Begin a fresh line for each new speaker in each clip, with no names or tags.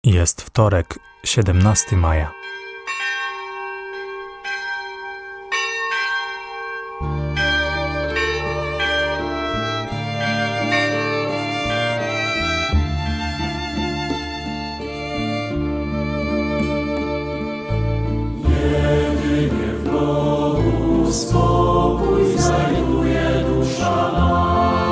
Jest wtorek, 17 maja.
Jedynie w Bogu spokój znajduje dusza ma.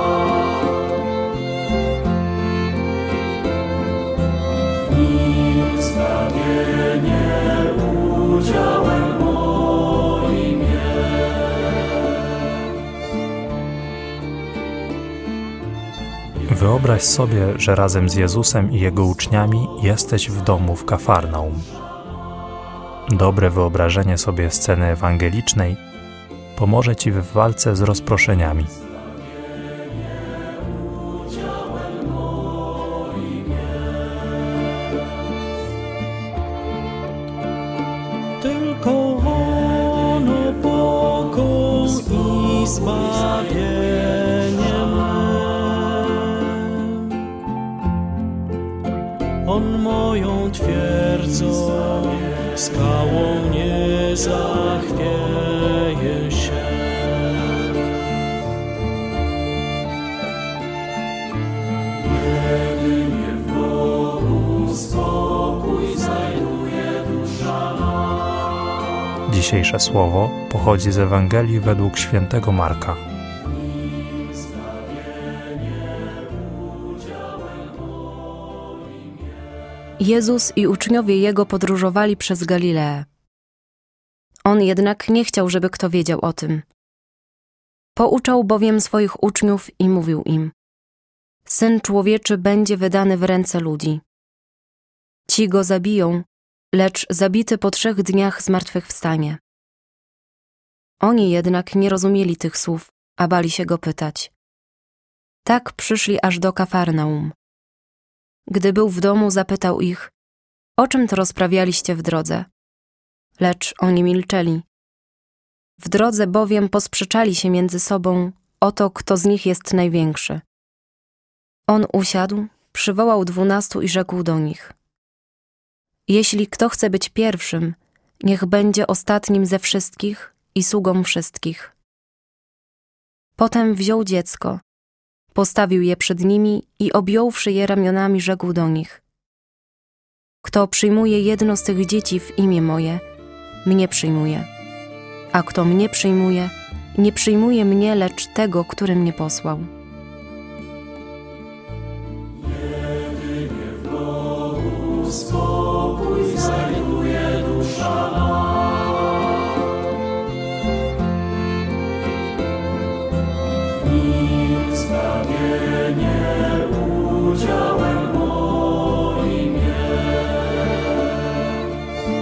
W nim zbawienie udziałem moim jest.
Wyobraź sobie, że razem z Jezusem i Jego uczniami jesteś w domu w Kafarnaum. Dobre wyobrażenie sobie sceny ewangelicznej pomoże Ci w walce z rozproszeniami.
Tylko ono pokój i zbawienie mym. On moją twierdzą, skałą nie zachwieje się. Jedynie w Bogu spokój znajduje dusza ma.
Dzisiejsze słowo pochodzi z Ewangelii według świętego Marka.
Jezus i uczniowie Jego podróżowali przez Galileę. On jednak nie chciał, żeby kto wiedział o tym. Pouczał bowiem swoich uczniów i mówił im: Syn Człowieczy będzie wydany w ręce ludzi. Ci go zabiją, lecz zabity po 3 dniach zmartwychwstanie. Oni jednak nie rozumieli tych słów, a bali się go pytać. Tak przyszli aż do Kafarnaum. Gdy był w domu, zapytał ich: O czym to rozprawialiście w drodze? Lecz oni milczeli. W drodze bowiem posprzeczali się między sobą o to, kto z nich jest największy. On usiadł, przywołał 12 i rzekł do nich: Jeśli kto chce być pierwszym, niech będzie ostatnim ze wszystkich i sługą wszystkich. Potem wziął dziecko, postawił je przed nimi i objąwszy je ramionami, rzekł do nich: Kto przyjmuje jedno z tych dzieci w imię moje, mnie przyjmuje. A kto mnie przyjmuje, nie przyjmuje mnie, lecz tego, który mnie posłał.
Jedynie w Bogu spokój znajduje dusza ma. W nim zbawienie udziałem moim jest.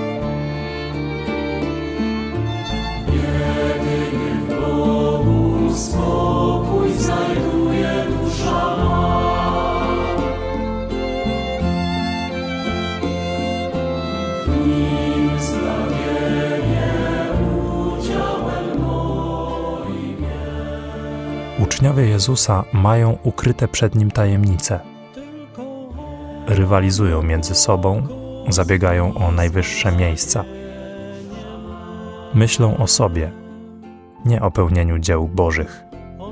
Jedynie w Bogu spokój znajduje dusza ma. W nim zbawienie udziałem moim jest.
Uczniowie Jezusa mają ukryte przed Nim tajemnice. Rywalizują między sobą, zabiegają o najwyższe miejsca. Myślą o sobie, nie o pełnieniu dzieł Bożych.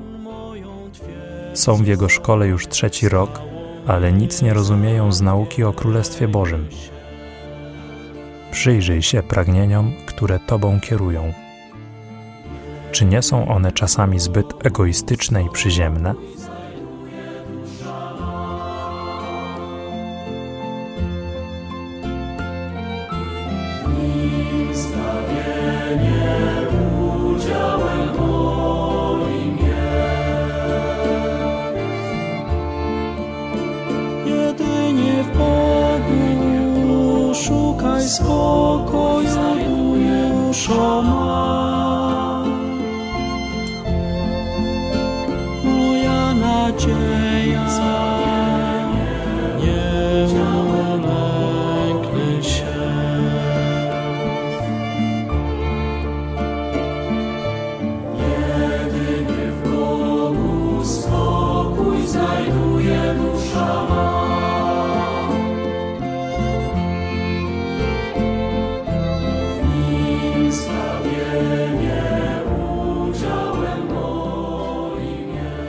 Są w Jego szkole już 3. rok, ale nic nie rozumieją z nauki o Królestwie Bożym. Przyjrzyj się pragnieniom, które Tobą kierują. Czy nie są one czasami zbyt egoistyczne i przyziemne?
Zbawienie udziałem moim jest. Jedynie w Bogu szukaj spokoju, duszo ma. Moja nadzieja, nie ulęknę się. Jedynie w Bogu spokój znajduje dusza ma.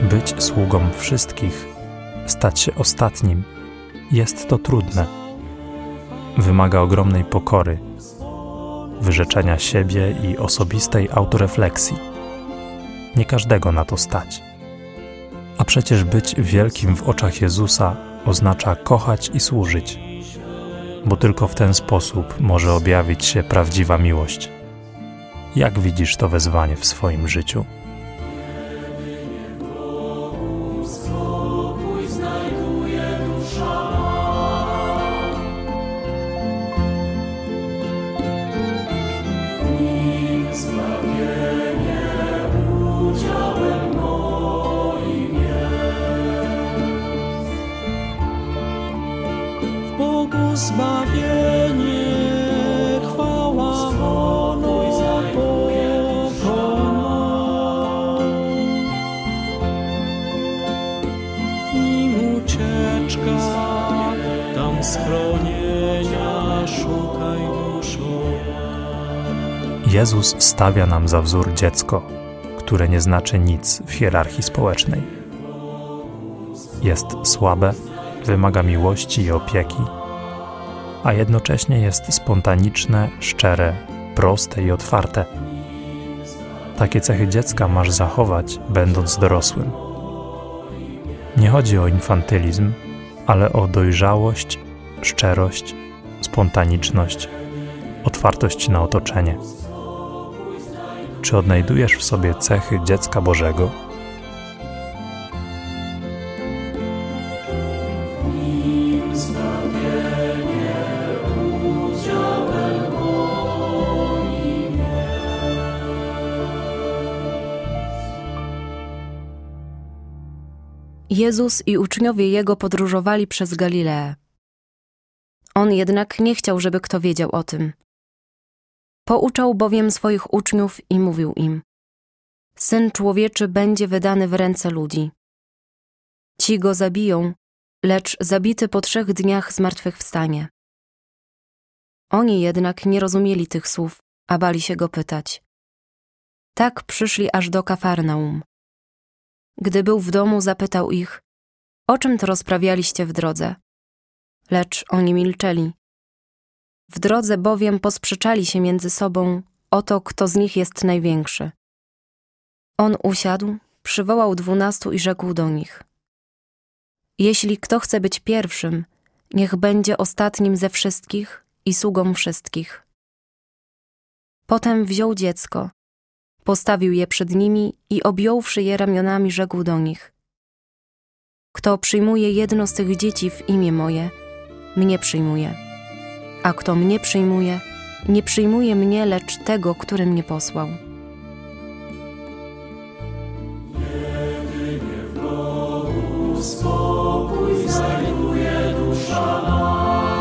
Być sługą wszystkich, stać się ostatnim, jest to trudne. Wymaga ogromnej pokory, wyrzeczenia siebie i osobistej autorefleksji. Nie każdego na to stać. A przecież być wielkim w oczach Jezusa oznacza kochać i służyć, bo tylko w ten sposób może objawić się prawdziwa miłość. Jak widzisz to wezwanie w swoim życiu?
Bogu zbawienie, chwała, honor, pokona. W nim ucieczka, tam schronienia, szukaj duszo.
Jezus stawia nam za wzór dziecko, które nie znaczy nic w hierarchii społecznej. Jest słabe, wymaga miłości i opieki, a jednocześnie jest spontaniczne, szczere, proste i otwarte. Takie cechy dziecka masz zachować, będąc dorosłym. Nie chodzi o infantylizm, ale o dojrzałość, szczerość, spontaniczność, otwartość na otoczenie. Czy odnajdujesz w sobie cechy dziecka Bożego?
Jezus i uczniowie Jego podróżowali przez Galileę. On jednak nie chciał, żeby kto wiedział o tym. Pouczał bowiem swoich uczniów i mówił im: Syn Człowieczy będzie wydany w ręce ludzi. Ci go zabiją, lecz zabity po 3 dniach zmartwychwstanie. Oni jednak nie rozumieli tych słów, a bali się go pytać. Tak przyszli aż do Kafarnaum. Gdy był w domu, zapytał ich: O czym to rozprawialiście w drodze? Lecz oni milczeli. W drodze bowiem posprzeczali się między sobą o to, kto z nich jest największy. On usiadł, przywołał 12 i rzekł do nich: Jeśli kto chce być pierwszym, niech będzie ostatnim ze wszystkich i sługą wszystkich. Potem wziął dziecko, postawił je przed nimi i objąwszy je ramionami, rzekł do nich: Kto przyjmuje jedno z tych dzieci w imię moje, mnie przyjmuje. A kto mnie przyjmuje, nie przyjmuje mnie, lecz tego, który mnie posłał.
Jedynie w Bogu spokój znajduje dusza ma.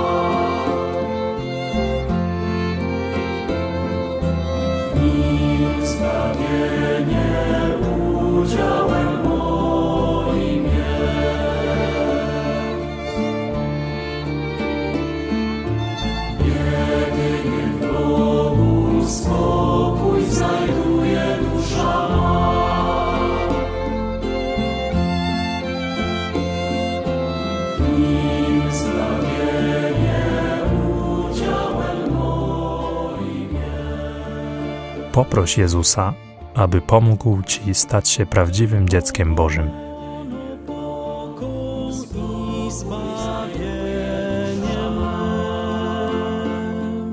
W nim zbawienie udziałem moim jest. Jedynie w Bogu spokój znajduje dusza ma. W nim zbawienie udziałem moim jest.
Poproś Jezusa, aby pomógł Ci stać się prawdziwym dzieckiem Bożym.
Pokój i zbawieniem mym.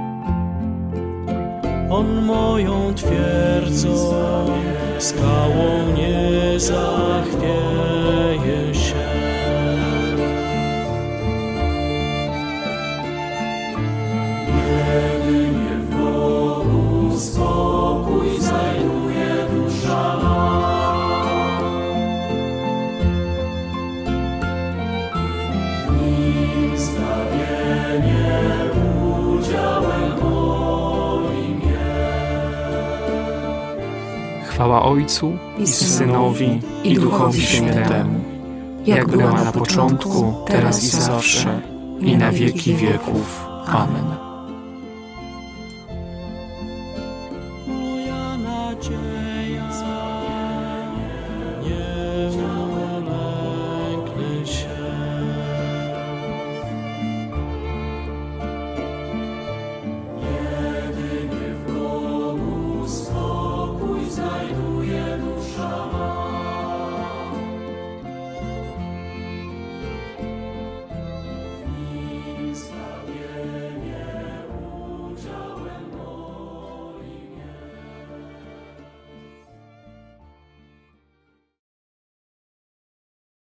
On moją twierdzą, skałą nie zachwieje się. Jedynie w Bogu spokój znajduje dusza ma. W nim zbawienie udziałem moim jest.
Chwała Ojcu i Synowi i Duchowi Świętemu, jak była na początku, teraz i zawsze, i na wieki wieków. Amen.